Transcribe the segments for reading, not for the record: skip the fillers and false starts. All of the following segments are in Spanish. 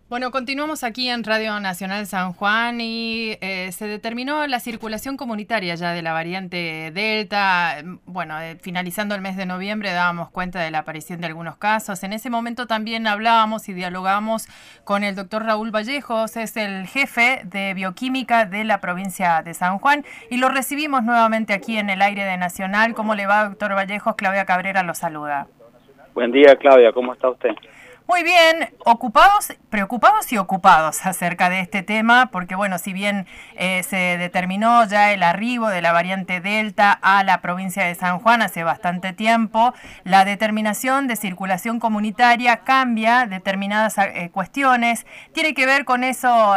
Bueno, continuamos aquí en Radio Nacional San Juan y se determinó la circulación comunitaria ya de la variante Delta. Bueno, finalizando el mes de noviembre dábamos cuenta de la aparición de algunos casos. En ese momento también hablábamos y dialogábamos con el doctor Raúl Vallejos, es el jefe de bioquímica de la provincia de San Juan y lo recibimos nuevamente aquí en el aire de Nacional. ¿Cómo le va, doctor Vallejos? Claudia Cabrera lo saluda. Buen día, Claudia, ¿cómo está usted? Muy bien, ocupados, preocupados y ocupados acerca de este tema, porque bueno, si bien se determinó ya el arribo de la variante Delta a la provincia de San Juan hace bastante tiempo, la determinación de circulación comunitaria cambia determinadas cuestiones, tiene que ver con eso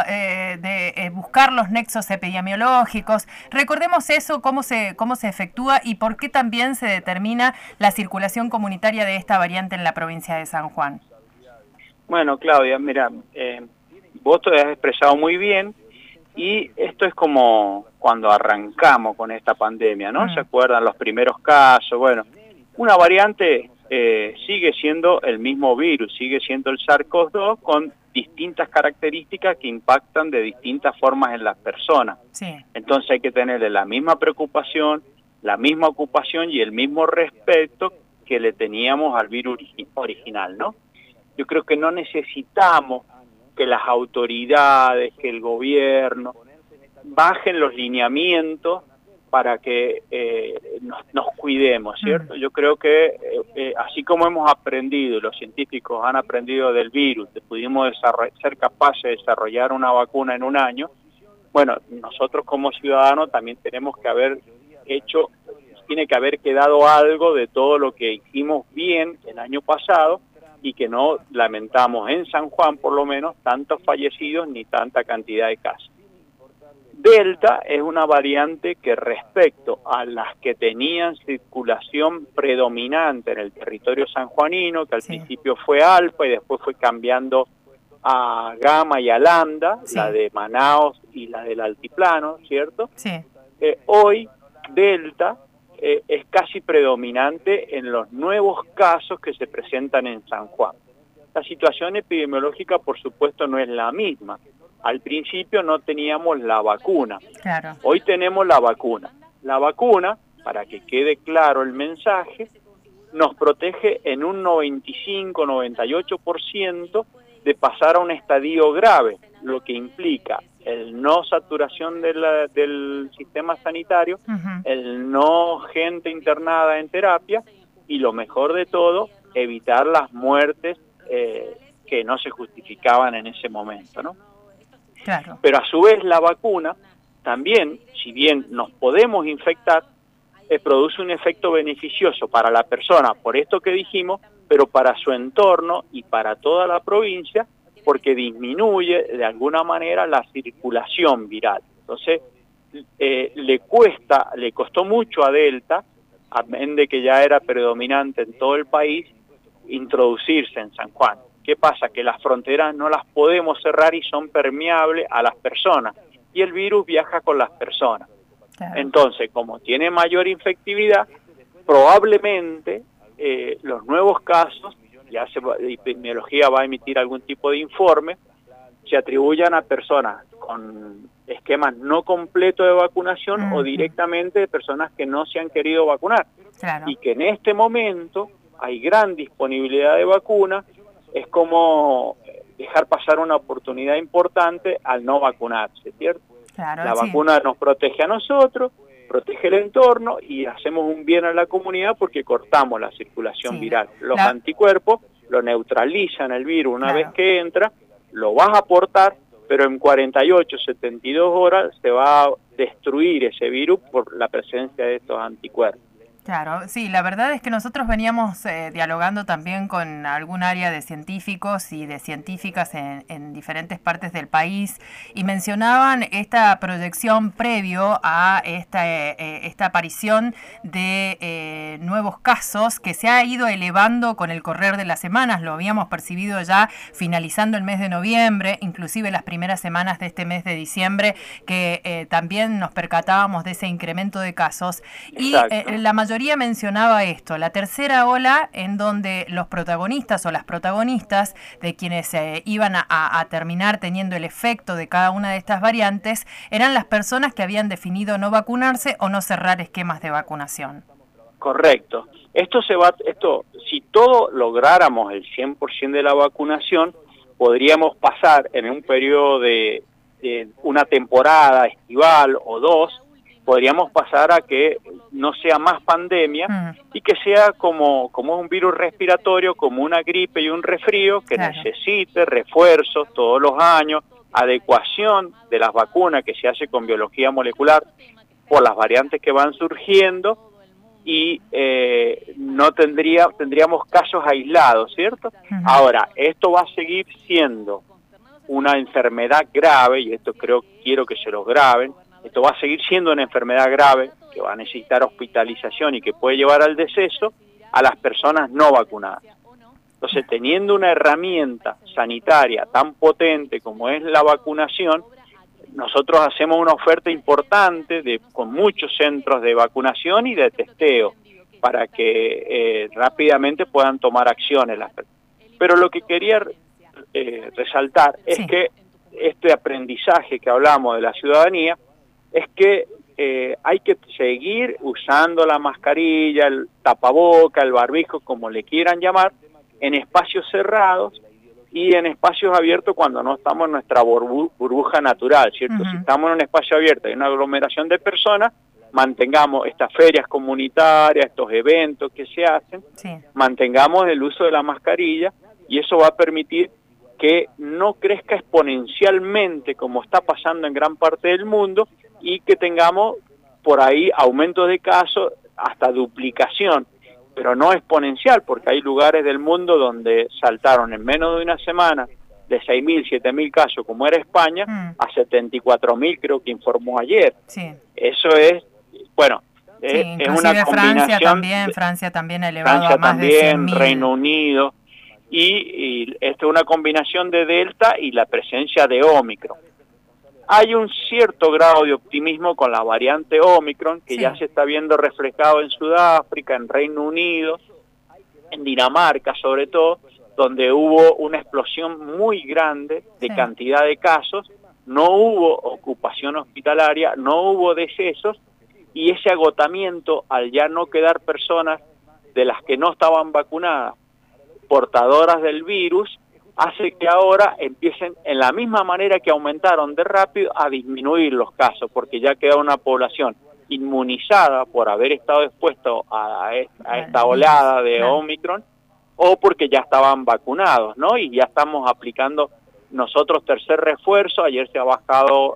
de buscar los nexos epidemiológicos. Recordemos eso, cómo se efectúa y por qué también se determina la circulación comunitaria de esta variante en la provincia de San Juan. Bueno, Claudia, mira, vos te has expresado muy bien y esto es como cuando arrancamos con esta pandemia, ¿no? ¿Se acuerdan los primeros casos? Bueno, una variante sigue siendo el mismo virus, sigue siendo el SARS-CoV-2 con distintas características que impactan de distintas formas en las personas. Sí. Entonces hay que tenerle la misma preocupación, la misma ocupación y el mismo respeto que le teníamos al virus original, ¿no? Yo creo que no necesitamos que las autoridades, que el gobierno bajen los lineamientos para que nos cuidemos, ¿cierto? Yo creo que así como hemos aprendido, los científicos han aprendido del virus, pudimos ser capaces de desarrollar una vacuna en un año, bueno, nosotros como ciudadanos también tenemos que haber hecho, tiene que haber quedado algo de todo lo que hicimos bien el año pasado, y que no lamentamos en San Juan, por lo menos, tantos fallecidos ni tanta cantidad de casos. Delta es una variante que respecto a las que tenían circulación predominante en el territorio sanjuanino, que al principio fue Alfa y después fue cambiando a Gamma y a Lambda, la de Manaos y la del Altiplano, ¿cierto? Sí. Hoy Delta es casi predominante en los nuevos casos que se presentan en San Juan. La situación epidemiológica, por supuesto, no es la misma. Al principio no teníamos la vacuna. Claro. Hoy tenemos la vacuna. La vacuna, para que quede claro el mensaje, nos protege en un 95-98% de pasar a un estadio grave, lo que implica el no saturación del sistema sanitario, el no gente internada en terapia y lo mejor de todo, evitar las muertes que no se justificaban en ese momento, ¿no? Claro. Pero a su vez la vacuna también, si bien nos podemos infectar, produce un efecto beneficioso para la persona, por esto que dijimos, pero para su entorno y para toda la provincia, porque disminuye de alguna manera la circulación viral. Entonces, le costó mucho a Delta, a menos de que ya era predominante en todo el país, introducirse en San Juan. ¿Qué pasa? Que las fronteras no las podemos cerrar y son permeables a las personas, y el virus viaja con las personas. Claro. Entonces, como tiene mayor infectividad, probablemente los nuevos casos, ya epidemiología va a emitir algún tipo de informe, se atribuyan a personas con esquemas no completos de vacunación o directamente de personas que no se han querido vacunar. Claro. Y que en este momento hay gran disponibilidad de vacunas, es como dejar pasar una oportunidad importante al no vacunarse, ¿cierto? Claro, la vacuna nos protege a nosotros, protege el entorno y hacemos un bien a la comunidad porque cortamos la circulación viral. Los anticuerpos lo neutralizan el virus una vez que entra, lo vas a aportar, pero en 48, 72 horas se va a destruir ese virus por la presencia de estos anticuerpos. Claro, sí, la verdad es que nosotros veníamos dialogando también con algún área de científicos y de científicas en diferentes partes del país y mencionaban esta proyección previo a esta aparición de nuevos casos que se ha ido elevando con el correr de las semanas. Lo habíamos percibido ya finalizando el mes de noviembre, inclusive las primeras semanas de este mes de diciembre, que también nos percatábamos de ese incremento de casos. Y la mayoría mayoría mencionaba esto, la tercera ola, en donde los protagonistas o las protagonistas de quienes iban a terminar teniendo el efecto de cada una de estas variantes eran las personas que habían definido no vacunarse o no cerrar esquemas de vacunación. Correcto. Esto, si todo lográramos el 100% de la vacunación, podríamos pasar en un periodo de una temporada estival o dos, podríamos pasar a que no sea más pandemia y que sea como un virus respiratorio, como una gripe y un resfrío que necesite refuerzos todos los años, adecuación de las vacunas que se hace con biología molecular por las variantes que van surgiendo, y no tendríamos casos aislados, ¿cierto? Ahora, esto va a seguir siendo una enfermedad grave, y esto quiero que se lo graben, esto va a seguir siendo una enfermedad grave que va a necesitar hospitalización y que puede llevar al deceso a las personas no vacunadas. Entonces, teniendo una herramienta sanitaria tan potente como es la vacunación, nosotros hacemos una oferta importante con muchos centros de vacunación y de testeo para que rápidamente puedan tomar acciones las personas. Pero lo que quería resaltar es que este aprendizaje que hablamos de la ciudadanía es que hay que seguir usando la mascarilla, el tapaboca, el barbijo, como le quieran llamar, en espacios cerrados y en espacios abiertos cuando no estamos en nuestra burbuja natural, ¿cierto? Si estamos en un espacio abierto y una aglomeración de personas, mantengamos estas ferias comunitarias, estos eventos que se hacen, mantengamos el uso de la mascarilla, y eso va a permitir que no crezca exponencialmente como está pasando en gran parte del mundo, y que tengamos por ahí aumentos de casos, hasta duplicación, pero no exponencial, porque hay lugares del mundo donde saltaron en menos de una semana de 6.000, 7.000 casos, como era España, a 74.000, creo que informó ayer. Eso es, bueno, es una combinación. Francia también ha elevado a más de 100.000. Reino Unido, y esto es una combinación de Delta y la presencia de Omicron. Hay un cierto grado de optimismo con la variante Omicron, que ya se está viendo reflejado en Sudáfrica, en Reino Unido, en Dinamarca sobre todo, donde hubo una explosión muy grande de cantidad de casos, no hubo ocupación hospitalaria, no hubo decesos, y ese agotamiento, al ya no quedar personas de las que no estaban vacunadas, portadoras del virus, hace que ahora empiecen, en la misma manera que aumentaron de rápido, a disminuir los casos, porque ya queda una población inmunizada por haber estado expuesto a esta olada de Omicron, o porque ya estaban vacunados, ¿no? Y ya estamos aplicando nosotros tercer refuerzo. Ayer se ha bajado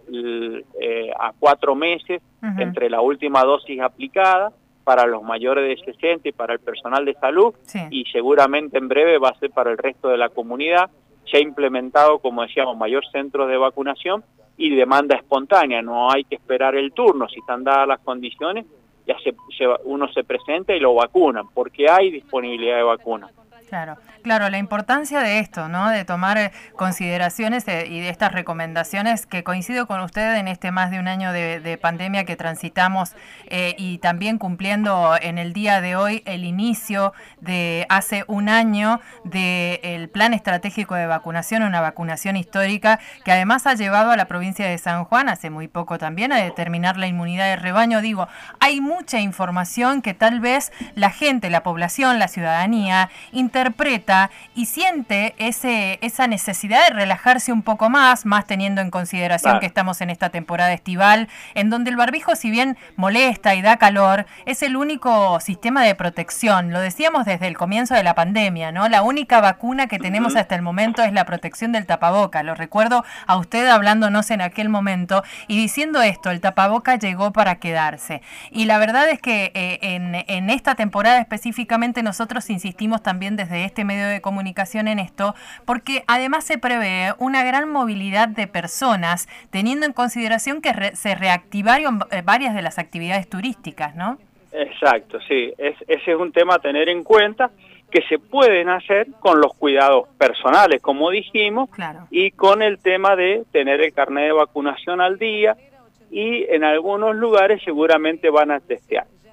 a 4 meses entre la última dosis aplicada para los mayores de 60 y para el personal de salud, y seguramente en breve va a ser para el resto de la comunidad. Se ha implementado, como decíamos, mayor centros de vacunación y demanda espontánea, no hay que esperar el turno, si están dadas las condiciones, ya uno se presenta y lo vacunan, porque hay disponibilidad de vacunas. Claro, la importancia de esto, ¿no? De tomar consideraciones y de estas recomendaciones, que coincido con usted en este más de un año de pandemia que transitamos, y también cumpliendo en el día de hoy el inicio de hace un año del Plan Estratégico de Vacunación, una vacunación histórica que además ha llevado a la provincia de San Juan hace muy poco también a determinar la inmunidad de rebaño. Digo, hay mucha información que tal vez la gente, la población, la ciudadanía interpreta y siente esa necesidad de relajarse un poco más teniendo en consideración que estamos en esta temporada estival, en donde el barbijo, si bien molesta y da calor, es el único sistema de protección. Lo decíamos desde el comienzo de la pandemia, ¿no? La única vacuna que tenemos hasta el momento es la protección del tapaboca. Lo recuerdo a usted hablándonos en aquel momento y diciendo esto: el tapaboca llegó para quedarse. Y la verdad es que en esta temporada específicamente nosotros insistimos también desde este medio de comunicación en esto, porque además se prevé una gran movilidad de personas, teniendo en consideración que se reactivaron varias de las actividades turísticas, ¿no? Exacto, sí. Ese es un tema a tener en cuenta, que se pueden hacer con los cuidados personales, como dijimos, y con el tema de tener el carnet de vacunación al día, y en algunos lugares seguramente van a testear.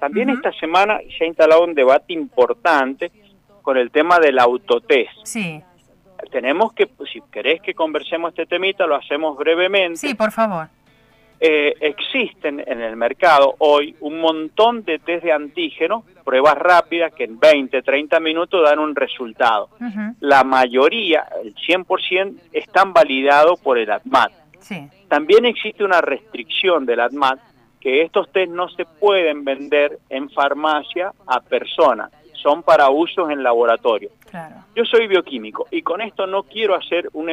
También esta semana se ha instalado un debate importante con el tema del autotest. Sí. Tenemos que, si querés que conversemos este temita, lo hacemos brevemente. Sí, por favor. Existen en el mercado hoy un montón de test de antígeno, pruebas rápidas que en 20, 30 minutos dan un resultado. La mayoría, el 100%, están validados por el ADMAT. Sí. También existe una restricción del ADMAT, que estos test no se pueden vender en farmacia a personas, son para usos en laboratorio. Claro. Yo soy bioquímico y con esto no quiero hacer un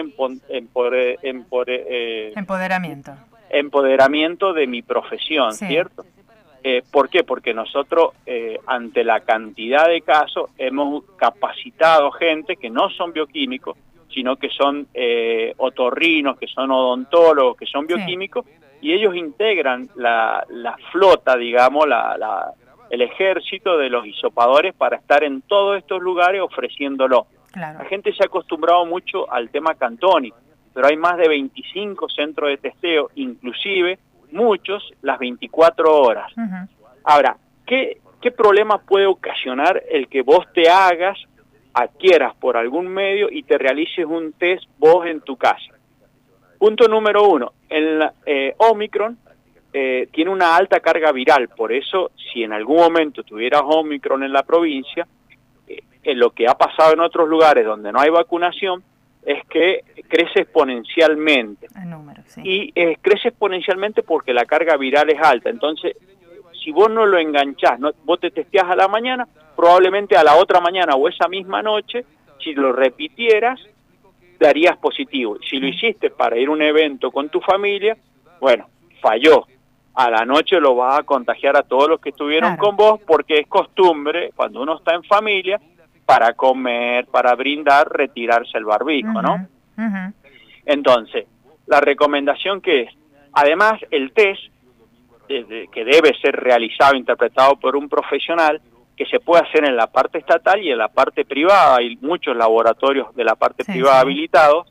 empoderamiento de mi profesión, sí. ¿Cierto? ¿Por qué? Porque nosotros, ante la cantidad de casos, hemos capacitado gente que no son bioquímicos, sino que son otorrinos, que son odontólogos, que son bioquímicos, sí. Y ellos integran la flota, digamos, el ejército de los hisopadores para estar en todos estos lugares ofreciéndolo. Claro. La gente se ha acostumbrado mucho al tema Cantoni, pero hay más de 25 centros de testeo, inclusive muchos las 24 horas. Ahora, ¿qué problema puede ocasionar el que vos te adquieras por algún medio y te realices un test vos en tu casa? Punto número 1, el Omicron tiene una alta carga viral, por eso si en algún momento tuvieras Omicron en la provincia, lo que ha pasado en otros lugares donde no hay vacunación es que crece exponencialmente. El número, sí. Y crece exponencialmente porque la carga viral es alta. Entonces, si vos no lo enganchás, vos te testeás a la mañana, probablemente a la otra mañana o esa misma noche, si lo repitieras, darías positivo. Si lo hiciste para ir a un evento con tu familia, bueno, falló. A la noche lo vas a contagiar a todos los que estuvieron con vos, porque es costumbre, cuando uno está en familia, para comer, para brindar, retirarse el barbijo, ¿no? Entonces, la recomendación que es, además el test, que debe ser realizado, interpretado por un profesional, que se puede hacer en la parte estatal y en la parte privada, hay muchos laboratorios de la parte privada habilitados,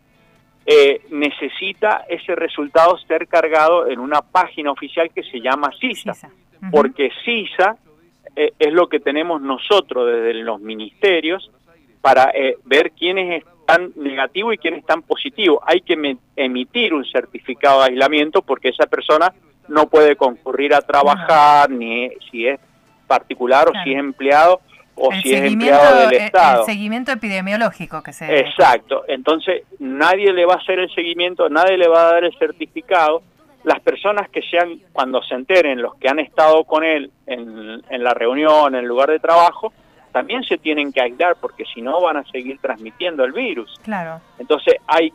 necesita ese resultado ser cargado en una página oficial que se llama CISA, porque CISA es lo que tenemos nosotros desde los ministerios para ver quiénes están negativos y quiénes están positivos. Hay que emitir un certificado de aislamiento porque esa persona no puede concurrir a trabajar, ni si es particular o si es empleado o si es empleado del Estado. El seguimiento epidemiológico que se... Exacto. Entonces, nadie le va a hacer el seguimiento, nadie le va a dar el certificado. Las personas que sean, cuando se enteren, los que han estado con él en la reunión, en el lugar de trabajo, también se tienen que aislar porque si no van a seguir transmitiendo el virus. Claro. Entonces,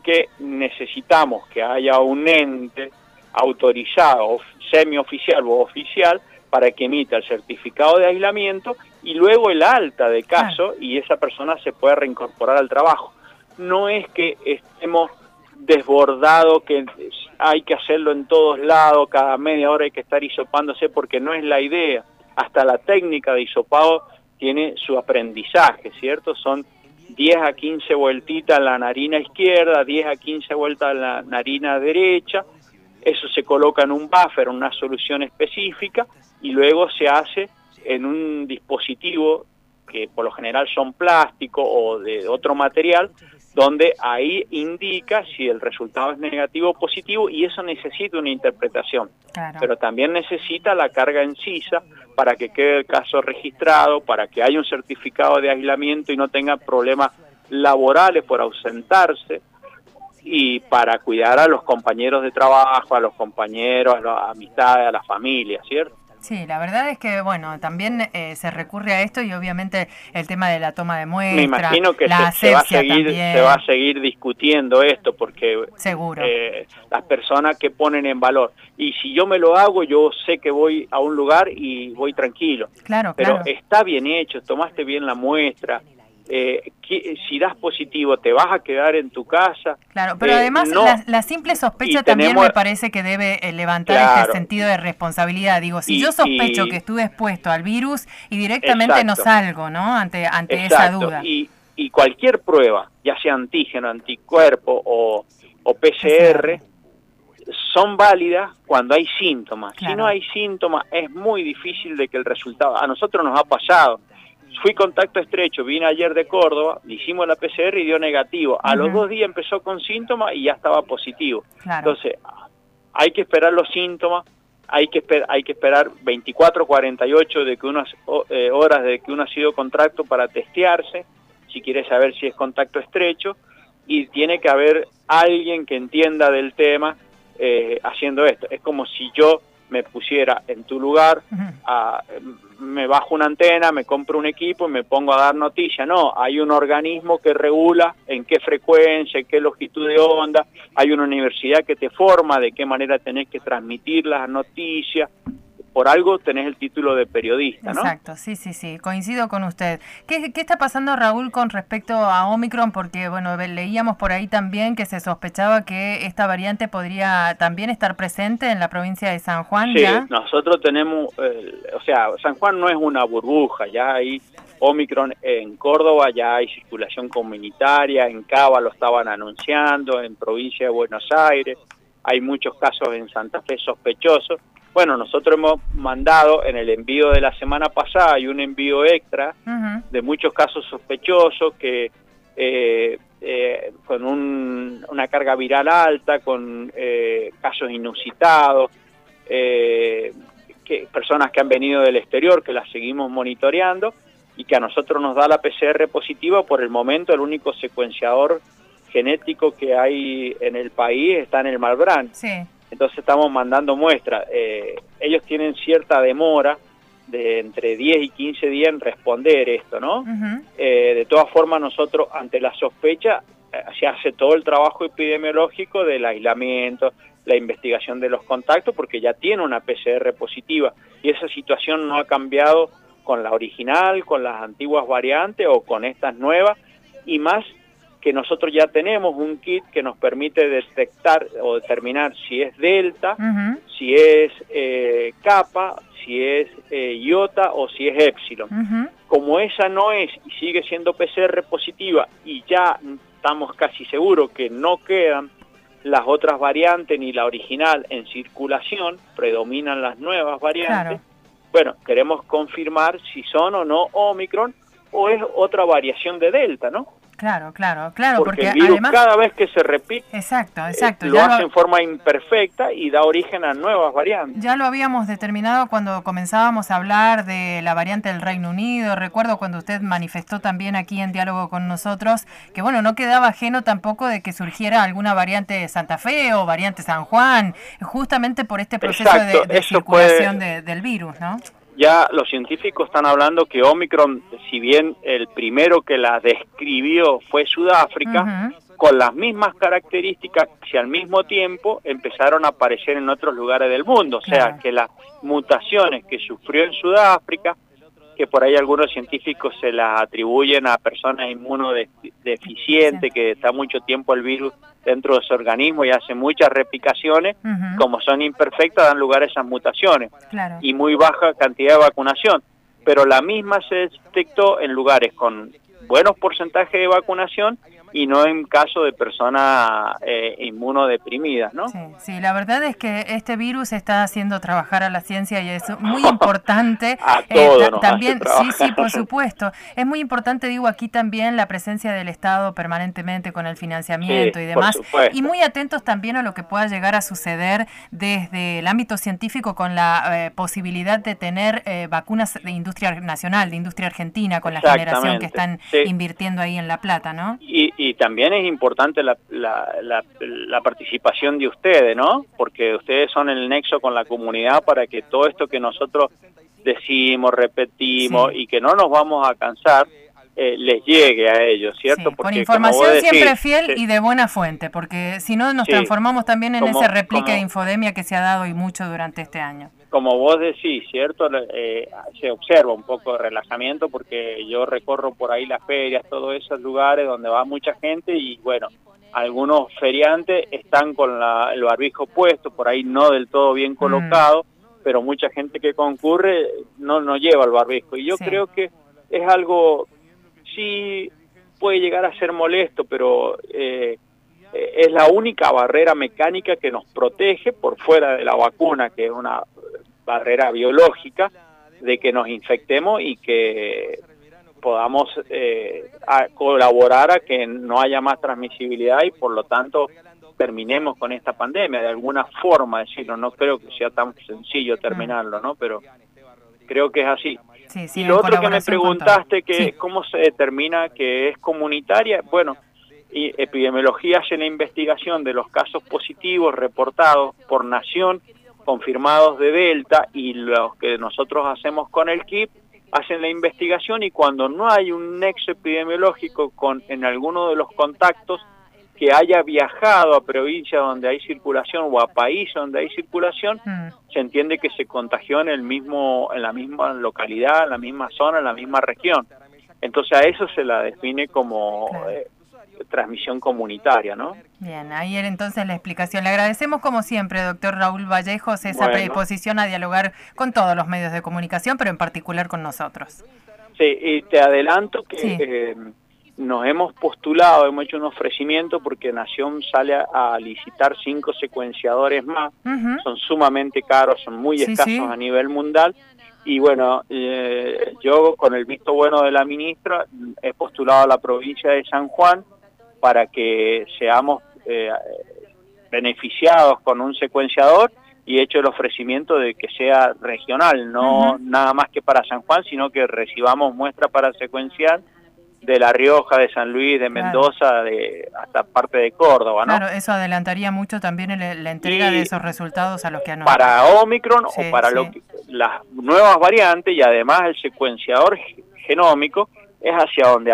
necesitamos que haya un ente autorizado, semioficial o oficial, para que emita el certificado de aislamiento y luego el alta de caso y esa persona se pueda reincorporar al trabajo. No es que estemos desbordados, que hay que hacerlo en todos lados, cada media hora hay que estar hisopándose, porque no es la idea. Hasta la técnica de hisopado tiene su aprendizaje, ¿cierto? Son 10 a 15 vueltitas en la narina izquierda, 10 a 15 vueltas en la narina derecha, eso se coloca en un buffer, una solución específica, y luego se hace en un dispositivo que por lo general son plástico o de otro material, donde ahí indica si el resultado es negativo o positivo, y eso necesita una interpretación. Claro. Pero también necesita la carga en CISA para que quede el caso registrado, para que haya un certificado de aislamiento y no tenga problemas laborales por ausentarse, y para cuidar a los compañeros de trabajo, a los compañeros, a las amistades, a la familia, ¿cierto? Sí, la verdad es que, bueno, también se recurre a esto y obviamente el tema de la toma de muestra, me imagino que se va a seguir discutiendo esto porque seguro las personas que ponen en valor, y si yo me lo hago, yo sé que voy a un lugar y voy tranquilo. Claro, pero está bien hecho, tomaste bien la muestra. Si das positivo, te vas a quedar en tu casa. Claro, pero además la simple sospecha también me parece que debe levantar este sentido de responsabilidad. Digo, si yo sospecho que estuve expuesto al virus y directamente no salgo, ¿no? Ante esa duda. Y cualquier prueba, ya sea antígeno, anticuerpo o PCR, son válidas cuando hay síntomas. Claro. Si no hay síntomas, es muy difícil de que el resultado... A nosotros nos ha pasado. Fui contacto estrecho, vine ayer de Córdoba, le hicimos la PCR y dio negativo. A los 2 días empezó con síntomas y ya estaba positivo. Claro. Entonces, hay que esperar los síntomas, hay que esperar 24, 48 de que horas de que uno ha sido contacto para testearse, si quiere saber si es contacto estrecho, y tiene que haber alguien que entienda del tema haciendo esto. Es como si yo me pusiera en tu lugar, me bajo una antena, me compro un equipo y me pongo a dar noticia. No, hay un organismo que regula en qué frecuencia, en qué longitud de onda, hay una universidad que te forma de qué manera tenés que transmitir las noticias. Por algo tenés el título de periodista, ¿no? Exacto, sí, coincido con usted. ¿Qué está pasando, Raúl, con respecto a Omicron? Porque, bueno, leíamos por ahí también que se sospechaba que esta variante podría también estar presente en la provincia de San Juan. Sí, ¿ya? Nosotros tenemos, o sea, San Juan no es una burbuja, ya hay Omicron en Córdoba, ya hay circulación comunitaria, en Cava lo estaban anunciando, en provincia de Buenos Aires, hay muchos casos en Santa Fe sospechosos. Bueno, nosotros hemos mandado en el envío de la semana pasada, hay un envío extra de muchos casos sospechosos que con una carga viral alta, con casos inusitados, personas que han venido del exterior, que las seguimos monitoreando y que a nosotros nos da la PCR positiva. Por el momento el único secuenciador genético que hay en el país está en el Malbrán. Sí. Entonces estamos mandando muestras. Ellos tienen cierta demora de entre 10 y 15 días en responder esto, ¿no? De todas formas, nosotros, ante la sospecha, se hace todo el trabajo epidemiológico del aislamiento, la investigación de los contactos, porque ya tiene una PCR positiva. Y esa situación no ha cambiado con la original, con las antiguas variantes o con estas nuevas, y más que nosotros ya tenemos un kit que nos permite detectar o determinar si es delta, si es kappa, si es iota o si es epsilon. Como esa no es y sigue siendo PCR positiva y ya estamos casi seguros que no quedan las otras variantes ni la original en circulación, predominan las nuevas variantes. Claro. Bueno, queremos confirmar si son o no Omicron o es otra variación de delta, ¿no? Claro, porque el virus además, cada vez que se repite, exacto, lo hace en forma imperfecta y da origen a nuevas variantes. Ya lo habíamos determinado cuando comenzábamos a hablar de la variante del Reino Unido. Recuerdo cuando usted manifestó también aquí en diálogo con nosotros que, bueno, no quedaba ajeno tampoco de que surgiera alguna variante de Santa Fe o variante San Juan, justamente por este proceso de circulación del virus, ¿no? Ya los científicos están hablando que Omicron, si bien el primero que la describió fue Sudáfrica, con las mismas características y al mismo tiempo empezaron a aparecer en otros lugares del mundo. O sea, que las mutaciones que sufrió en Sudáfrica, que por ahí algunos científicos se las atribuyen a personas inmunodeficientes, que está mucho tiempo el virus dentro de su organismo y hace muchas replicaciones, como son imperfectas, dan lugar a esas mutaciones. Y muy baja cantidad de vacunación. Pero la misma se detectó en lugares con buenos porcentajes de vacunación y no en caso de personas inmunodeprimidas, ¿no? Sí, la verdad es que este virus está haciendo trabajar a la ciencia y es muy importante. A todo también, sí, por supuesto. Es muy importante, digo, aquí también la presencia del Estado permanentemente con el financiamiento y demás. Y muy atentos también a lo que pueda llegar a suceder desde el ámbito científico con la posibilidad de tener vacunas de industria nacional, de industria argentina, con la generación que están invirtiendo ahí en La Plata, ¿no? Y también es importante la participación de ustedes, ¿no? Porque ustedes son el nexo con la comunidad para que todo esto que nosotros decimos, repetimos y que no nos vamos a cansar, les llegue a ellos, ¿cierto? Porque, con información siempre fiel y de buena fuente, porque si no nos transformamos también en ese replique de infodemia que se ha dado y mucho durante este año. Como vos decís, ¿cierto? Se observa un poco de relajamiento porque yo recorro por ahí las ferias, todos esos lugares donde va mucha gente y bueno, algunos feriantes están con el barbijo puesto, por ahí no del todo bien colocado, pero mucha gente que concurre no lleva el barbijo. Y yo creo que es algo, sí puede llegar a ser molesto, pero es la única barrera mecánica que nos protege por fuera de la vacuna, que es una barrera biológica, de que nos infectemos y que podamos colaborar a que no haya más transmisibilidad y por lo tanto terminemos con esta pandemia, de alguna forma decirlo. No creo que sea tan sencillo terminarlo, ¿no? Pero creo que es así. Sí, sí, y lo otro que me preguntaste, que sí, cómo se determina que es comunitaria, bueno, y epidemiología hace la investigación de los casos positivos reportados por nación, confirmados de Delta, y los que nosotros hacemos con el KIP, hacen la investigación, y cuando no hay un nexo epidemiológico en alguno de los contactos que haya viajado a provincias donde hay circulación o a países donde hay circulación, se entiende que se contagió en la misma localidad, en la misma zona, en la misma región. Entonces a eso se la define como transmisión comunitaria, ¿no? Bien, ahí era entonces la explicación. Le agradecemos como siempre, doctor Raúl Vallejos, esa predisposición a dialogar con todos los medios de comunicación, pero en particular con nosotros. Sí, y te adelanto que nos hemos postulado, hemos hecho un ofrecimiento porque Nación sale a licitar 5 secuenciadores más, son sumamente caros, son muy escasos a nivel mundial, y bueno, yo con el visto bueno de la ministra he postulado a la provincia de San Juan para que seamos beneficiados con un secuenciador, y he hecho el ofrecimiento de que sea regional, no nada más que para San Juan, sino que recibamos muestra para secuenciar de La Rioja, de San Luis, de Mendoza, hasta parte de Córdoba, ¿no? Claro, eso adelantaría mucho también la entrega de esos resultados a los que han... Para Omicron o para las nuevas variantes, y además el secuenciador genómico es hacia donde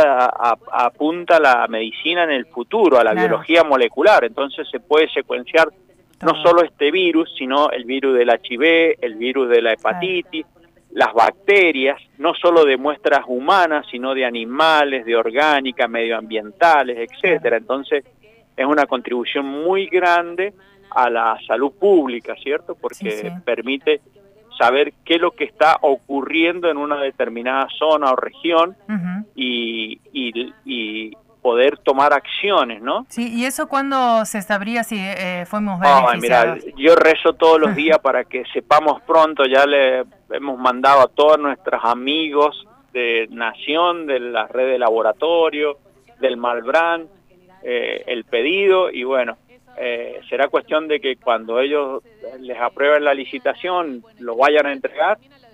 apunta la medicina en el futuro, a la biología molecular. Entonces se puede secuenciar no solo este virus, sino el virus del HIV, el virus de la hepatitis, las bacterias, no solo de muestras humanas, sino de animales, de orgánicas, medioambientales, etcétera. Entonces, es una contribución muy grande a la salud pública, ¿cierto? Porque permite saber qué es lo que está ocurriendo en una determinada zona o región y poder tomar acciones, ¿no? Sí, ¿y eso cuándo se sabría si fuimos beneficiados? Mira, yo rezo todos los días para que sepamos pronto. Ya le hemos mandado a todos nuestros amigos de Nación, de la red de laboratorio, del Malbrán, el pedido, y bueno, será cuestión de que cuando ellos les aprueben la licitación, lo vayan a entregar,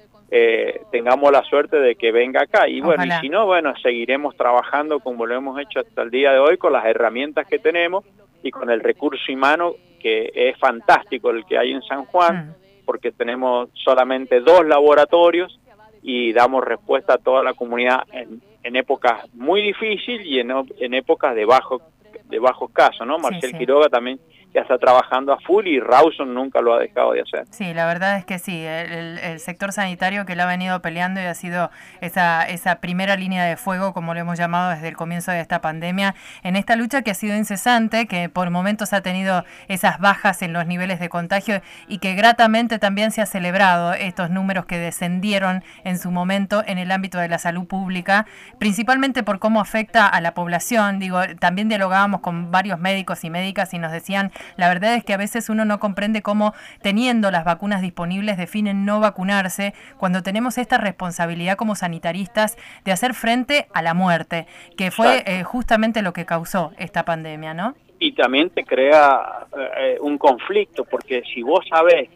tengamos la suerte de que venga acá, y bueno, y si no, bueno, seguiremos trabajando como lo hemos hecho hasta el día de hoy, con las herramientas que tenemos y con el recurso humano, que es fantástico el que hay en San Juan, porque tenemos solamente 2 laboratorios y damos respuesta a toda la comunidad en épocas muy difíciles y en épocas de bajos casos, ¿no? Marcel Quiroga también ya está trabajando a full, y Rawson nunca lo ha dejado de hacer. Sí, la verdad es que sí, el sector sanitario que lo ha venido peleando y ha sido esa primera línea de fuego, como lo hemos llamado desde el comienzo de esta pandemia, en esta lucha que ha sido incesante, que por momentos ha tenido esas bajas en los niveles de contagio, y que gratamente también se ha celebrado estos números que descendieron en su momento en el ámbito de la salud pública, principalmente por cómo afecta a la población. Digo, también dialogábamos con varios médicos y médicas y nos decían, la verdad es que a veces uno no comprende cómo, teniendo las vacunas disponibles, definen no vacunarse, cuando tenemos esta responsabilidad como sanitaristas de hacer frente a la muerte, que fue justamente lo que causó esta pandemia, ¿no? Y también te crea un conflicto, porque si vos sabés,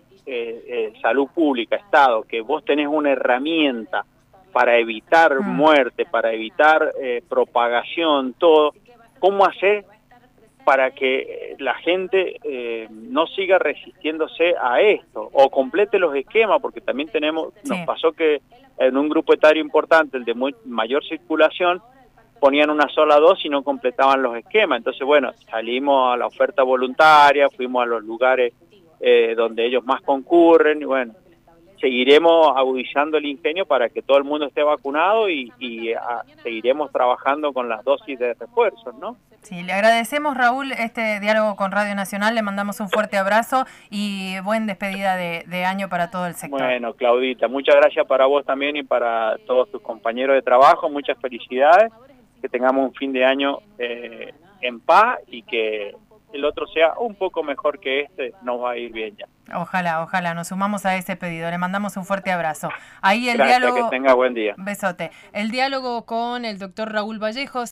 salud pública, Estado, que vos tenés una herramienta para evitar muerte, para evitar propagación, todo, ¿cómo hacer para que la gente no siga resistiéndose a esto, o complete los esquemas? Porque también nos pasó que en un grupo etario importante, el de mayor circulación, ponían una sola dosis y no completaban los esquemas. Entonces, bueno, salimos a la oferta voluntaria, fuimos a los lugares donde ellos más concurren, y bueno, seguiremos agudizando el ingenio para que todo el mundo esté vacunado, y seguiremos trabajando con las dosis de refuerzos, ¿no? Sí, le agradecemos, Raúl, este diálogo con Radio Nacional, le mandamos un fuerte abrazo y buen despedida de año para todo el sector. Bueno, Claudita, muchas gracias para vos también y para todos tus compañeros de trabajo, muchas felicidades, que tengamos un fin de año en paz y que el otro sea un poco mejor que este, nos va a ir bien ya. Ojalá, ojalá, nos sumamos a ese pedido. Le mandamos un fuerte abrazo. Ahí el Gracias, diálogo, que tenga buen día. besote. El diálogo con el doctor Raúl Vallejos.